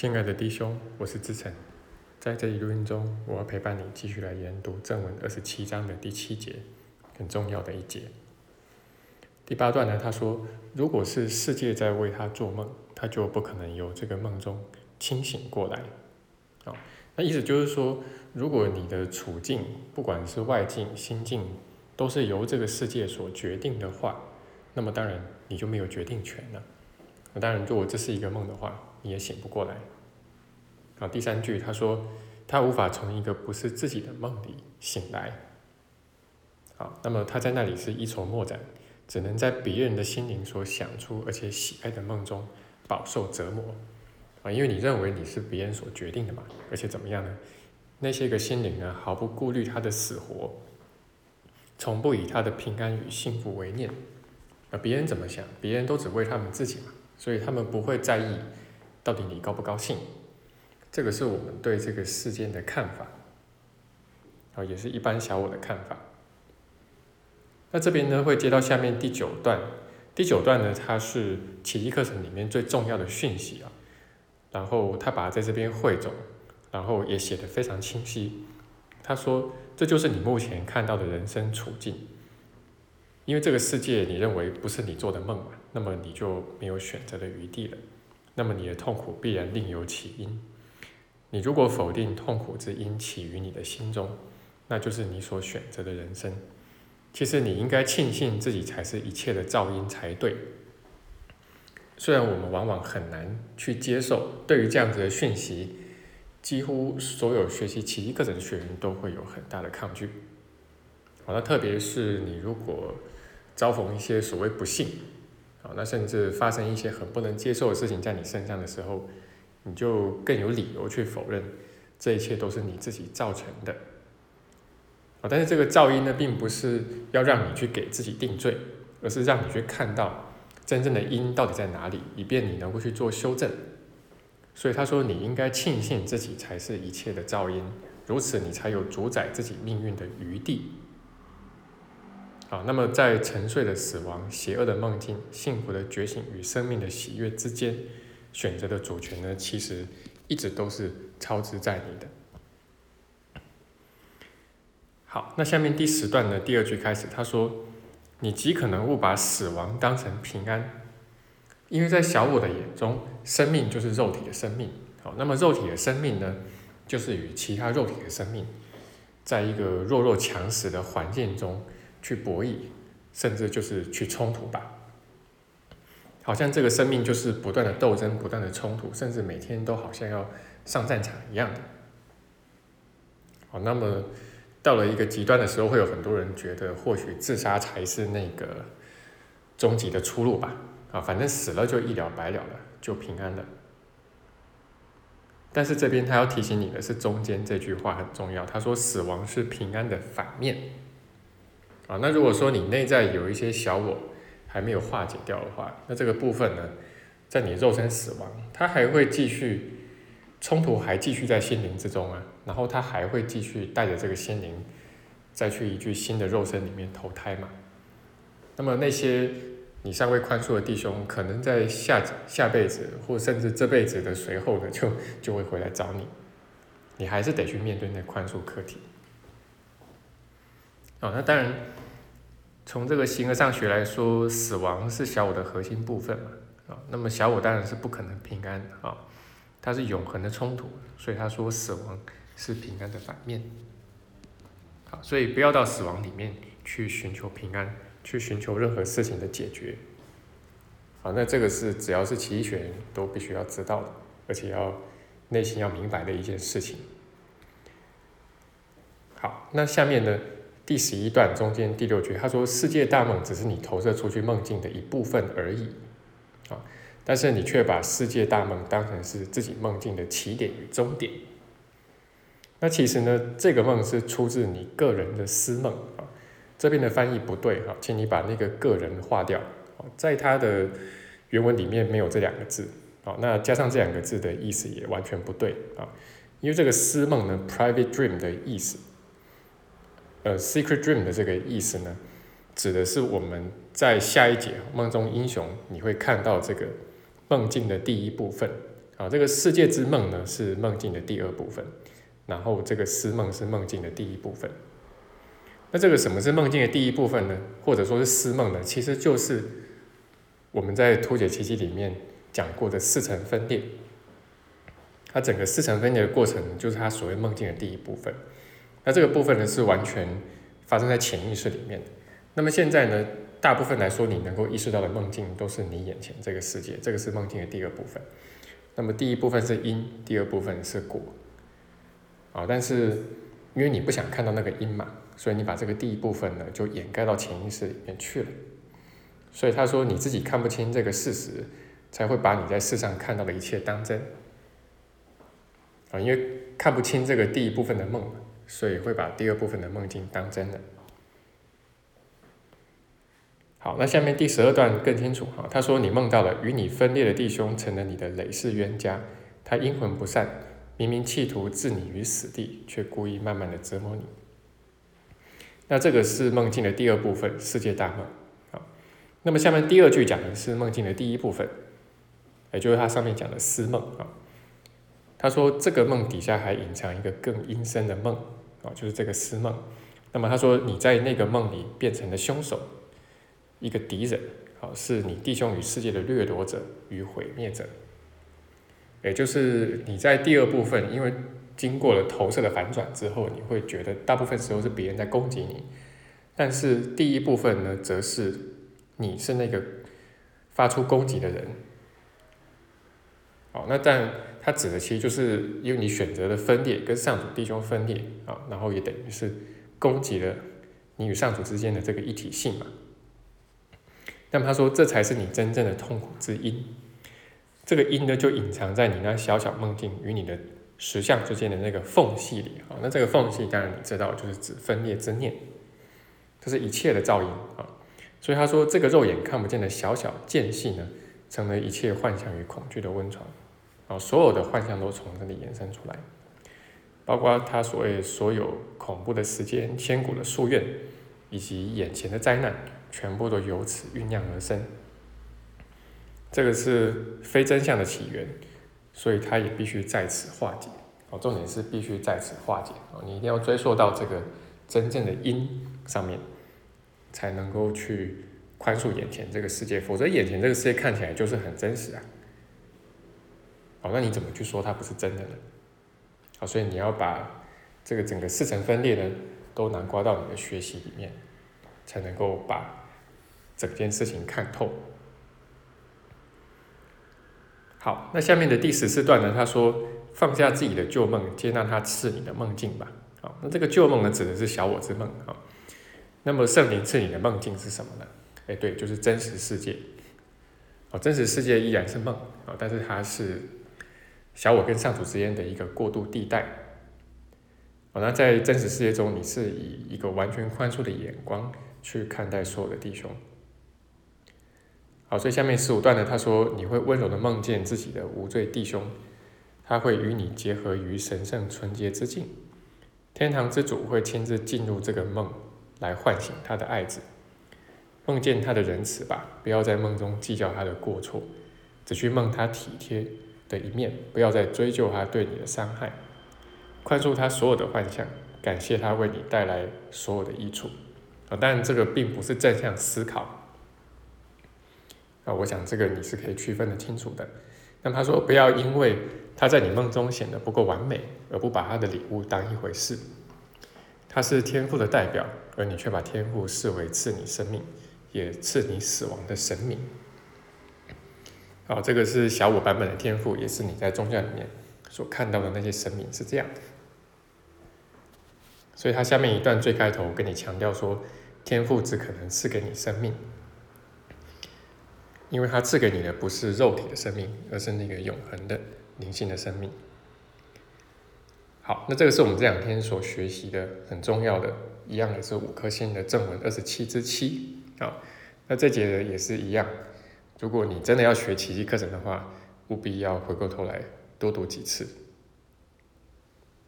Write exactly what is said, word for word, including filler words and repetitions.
亲爱的弟兄，我是志成，在这一录音中，我要陪伴你继续来研读正文二十七章的第七节，很重要的一节。第八段呢，他说，如果是世界在为他做梦，他就不可能由这个梦中清醒过来。哦，那意思就是说，如果你的处境，不管是外境、心境，都是由这个世界所决定的话，那么当然你就没有决定权了。那当然，如果这是一个梦的话，你也醒不过来。好，第三句他说，他无法从一个不是自己的梦里醒来。好，那么他在那里是一筹莫展，只能在别人的心灵所想出而且喜爱的梦中饱受折磨。啊，因为你认为你是别人所决定的嘛，而且怎么样呢？那些个心灵呢，毫不顾虑他的死活，从不以他的平安与幸福为念。而别人怎么想，别人都只为他们自己嘛，所以他们不会在意到底你高不高兴。这个是我们对这个世间的看法，啊，也是一般小我的看法。那这边呢，会接到下面第九段。第九段呢，它是奇迹课程里面最重要的讯息啊。然后他把它在这边汇总，然后也写得非常清晰。他说，这就是你目前看到的人生处境。因为这个世界你认为不是你做的梦嘛，那么你就没有选择的余地了。那么你的痛苦必然另有起因。你如果否定痛苦之因起于你的心中，那就是你所选择的人生。其实你应该庆幸自己才是一切的肇因才对。虽然我们往往很难去接受，对于这样子的讯息，几乎所有学习奇迹课程的学员都会有很大的抗拒。好，那特别是你如果遭逢一些所谓不幸，好，那甚至发生一些很不能接受的事情在你身上的时候，你就更有理由去否认这一切都是你自己造成的。但是这个噪音呢，并不是要让你去给自己定罪，而是让你去看到真正的因到底在哪里，以便你能够去做修正。所以他说，你应该庆幸自己才是一切的噪音，如此你才有主宰自己命运的余地。好，那么在沉睡的死亡、邪恶的梦境、幸福的觉醒与生命的喜悦之间，选择的主权呢，其实一直都是操之在你的。好，那下面第十段的第二句开始，他说，你极可能误把死亡当成平安，因为在小我的眼中，生命就是肉体的生命。好，那么肉体的生命呢，就是与其他肉体的生命，在一个弱肉强食的环境中去博弈，甚至就是去冲突吧。好像这个生命就是不断的斗争，不断的冲突，甚至每天都好像要上战场一样的。好，那么到了一个极端的时候，会有很多人觉得，或许自杀才是那个终极的出路吧。啊，反正死了就一了百了了，就平安了。但是这边他要提醒你的是，中间这句话很重要。他说，死亡是平安的反面。啊，那如果说你内在有一些小我还没有化解掉的话，那这个部分呢，在你肉身死亡，它还会继续冲突，还继续在心灵之中啊。然后它还会继续带着这个心灵，再去一具新的肉身里面投胎嘛。那么那些你尚未宽恕的弟兄，可能在下下辈子，或甚至这辈子的随后呢，就就会回来找你。你还是得去面对那宽恕课题。哦，那当然，从这个形而上学来说，死亡是小我的核心部分嘛。啊，那么小我当然是不可能平安啊，它是永恒的冲突，所以他说死亡是平安的反面。好，所以不要到死亡里面去寻求平安，去寻求任何事情的解决。好，那这个是只要是奇迹学员都必须要知道的，而且要内心要明白的一件事情。好，那下面呢，第十一段中间第六句，他说，世界大梦只是你投射出去梦境的一部分而已。啊，但是你却把世界大梦当成是自己梦境的起点与终点。那其实呢，这个梦是出自你个人的私梦啊。这边的翻译不对啊，请你把那个个人划掉。在它的原文里面没有这两个字啊，那加上这两个字的意思也完全不对啊。因为这个私梦呢 ，private dream 的意思，呃 ，secret dream 的这个意思呢，指的是我们在下一节梦中英雄，你会看到这个梦境的第一部分。 好，这个世界之梦呢是梦境的第二部分，然后这个思梦是梦境的第一部分。那这个什么是梦境的第一部分呢？或者说是思梦呢？其实就是我们在图解奇迹里面讲过的四层分裂。它整个四层分裂的过程就是它所谓梦境的第一部分。那这个部分呢是完全发生在潜意识里面的。那么现在呢，大部分来说你能够意识到的梦境都是你眼前这个世界，这个是梦境的第二部分。那么第一部分是因，第二部分是果。啊，但是因为你不想看到那个因嘛，所以你把这个第一部分呢就掩盖到潜意识里面去了。所以他说你自己看不清这个事实，才会把你在世上看到的一切当真。啊，因为看不清这个第一部分的梦，所以会把第二部分的梦境当真的。好，那下面第十二段更清楚哈，他说你梦到了与你分裂的弟兄成了你的累世冤家，他阴魂不散，明明企图置你于死地，却故意慢慢的折磨你。那这个是梦境的第二部分，世界大梦。好，那么下面第二句讲的是梦境的第一部分，也就是他上面讲的思梦啊。他说这个梦底下还隐藏一个更阴森的梦啊，就是这个思梦。那么他说你在那个梦里变成了凶手，一个敌人，好，是你弟兄与世界的掠夺者与毁灭者。也就是你在第二部分，因为经过了投射的反转之后，你会觉得大部分时候是别人在攻击你，但是第一部分呢，则是你是那个发出攻击的人。好，那但它指的其实就是因为你选择了分裂，跟上主弟兄分裂啊，然后也等于是攻击了你与上主之间的这个一体性嘛。那么他说，这才是你真正的痛苦之因。这个因呢，就隐藏在你那小小梦境与你的实相之间的那个缝隙里啊。那这个缝隙，当然你知道，就是指分裂之念，这是一切的噪音啊。所以他说，这个肉眼看不见的小小间隙呢，成了一切幻想与恐惧的温床啊。所有的幻象都从这里延伸出来，包括他所谓所有恐怖的时间、千古的夙愿，以及眼前的灾难，全部都由此酝酿而生。这个是非真相的起源，所以它也必须在此化解。重点是必须在此化解，你一定要追溯到这个真正的因上面，才能够去宽恕眼前这个世界，否则眼前这个世界看起来就是很真实啊。那你怎么去说它不是真的呢？好，所以你要把这个整个四层分裂呢，都囊括到你的学习里面，才能够把整件事情看透。好，那下面的第十四段呢，他说放下自己的旧梦，接纳他赐你的梦境吧。好，那这个旧梦呢，指的是小我之梦。好，那么圣灵赐你的梦境是什么呢？哎，对，就是真实世界。哦，真实世界依然是梦，哦，但是它是小我跟上主之间的一个过渡地带。哦，那在真实世界中，你是以一个完全宽恕的眼光去看待所有的弟兄。好，所以下面十五段呢，他说你会温柔的梦见自己的无罪弟兄，他会与你结合于神圣纯洁之境，天堂之主会亲自进入这个梦来唤醒他的爱子，梦见他的仁慈吧，不要在梦中计较他的过错，只去梦他体贴的一面，不要再追究他对你的伤害，宽恕他所有的幻象，感谢他为你带来所有的益处。啊，当然这个并不是正向思考。啊，我想这个你是可以区分的清楚的。那么他说，不要因为他在你梦中显得不够完美，而不把他的礼物当一回事。他是天父的代表，而你却把天父视为赐你生命，也赐你死亡的神明。好，这个是小我版本的天父，也是你在宗教里面所看到的那些神明是这样的。所以他下面一段最开头跟你强调说，天父只可能赐给你生命，因为他赐给你的不是肉体的生命，而是那个永恒的灵性的生命。好，那这个是我们这两天所学习的很重要的，一样也是五颗星的正文二十七之七。好，那这节也是一样，如果你真的要学奇迹课程的话，务必要回过头来多读几次。